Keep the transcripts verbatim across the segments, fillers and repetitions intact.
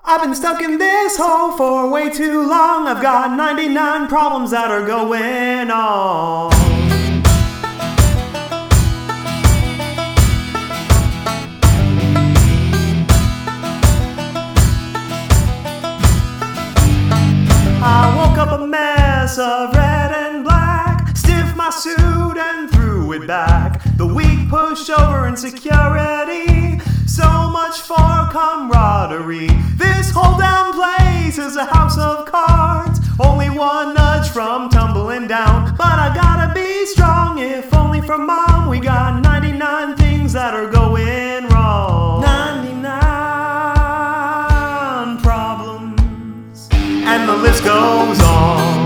I've been stuck in this hole for way too long. I've got ninety-nine problems that are going on. I woke up a mess of red and black, stiff my suit and threw it back. The weak pushover insecurity, so much for camaraderie. This whole damn place is a house of cards, only one nudge from tumbling down. But I gotta be strong, if only for mom. We got ninety-nine things that are going wrong. ninety-nine problems, and the list goes on.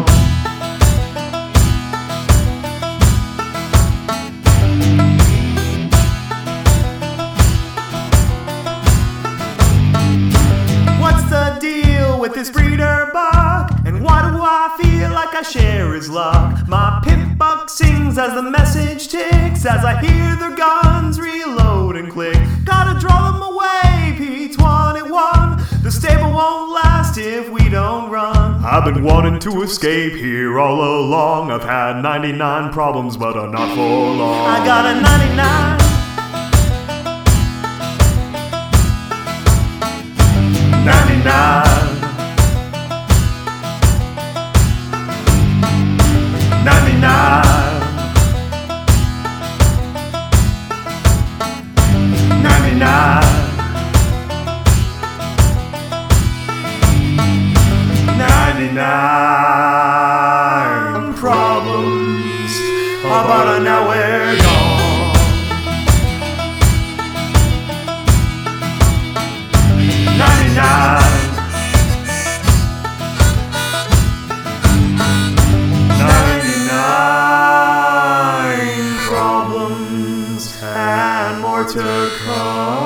With this breeder buck, and why do I feel like I share his luck? My pit buck sings as the message ticks, as I hear their guns reload and click. Gotta draw them away, P twenty-one. The stable won't last if we don't run. I've been wanting to escape here all along. I've had ninety-nine problems, but uh, not for long. I got a ninety-nine. ninety-nine. ninety-nine. ninety-nine. ninety-nine problems, about an hour gone. ninety-nine. ninety-nine problems and more to come.